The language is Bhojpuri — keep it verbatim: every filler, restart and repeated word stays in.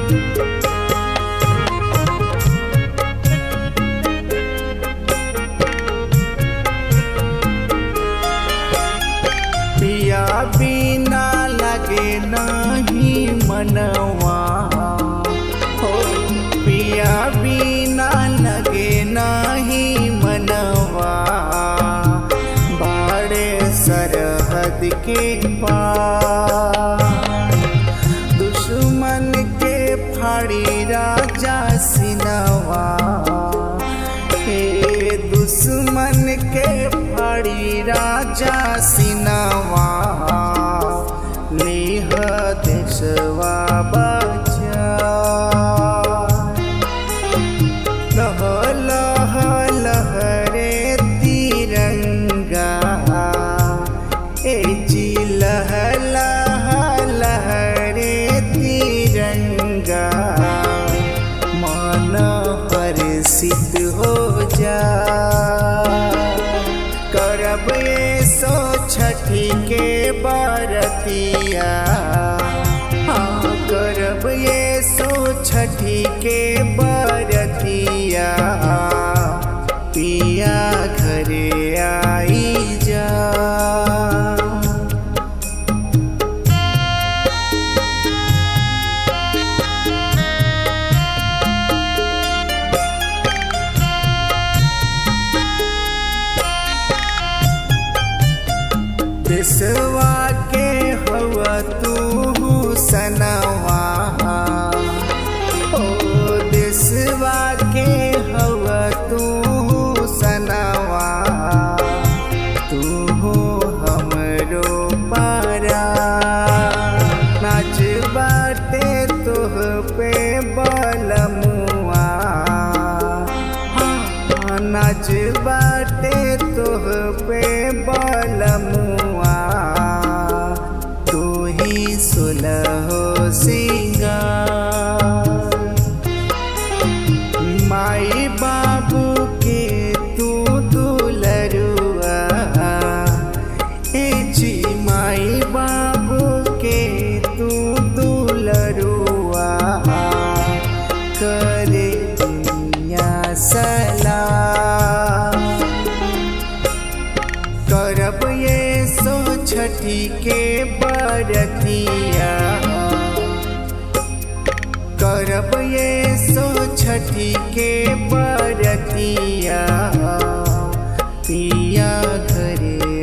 पिया बिना लगे नहीं मनवा हो, पिया बिना लगे नहीं मनवा। बाड़े सरहद के पार दुश्मन के फाड़ी राजा सिनवा। हे दुश्मन के फाड़ी राजा सिनवा। लेह देशवा बचा लह लह लहरे तिरंगा। ए जी लह लह लहरे तिरंगा। मन हर्षित हो जा करब ये सो छठी के बरतिया। हाँ करब ये सो छठी के बरतिया। पिया घरे आई जा। देशवा के हवा तू सनवा। ओ देशवा के हवा तू सनवा। तू हमरो पारा नाच बाटे तोह पे बलमुआ। हाँ नाच बाटे तोह पे बलमुआ। तू ही सुलहो सिंगार माई बाबू के तू दुलरुआ। ए जी माई बाबू के तू दुलरुआ। करे दुनिया सलाम करब ये सो छठी के बरतिया। करब ये सो छठी के बरतिया। पिया घरे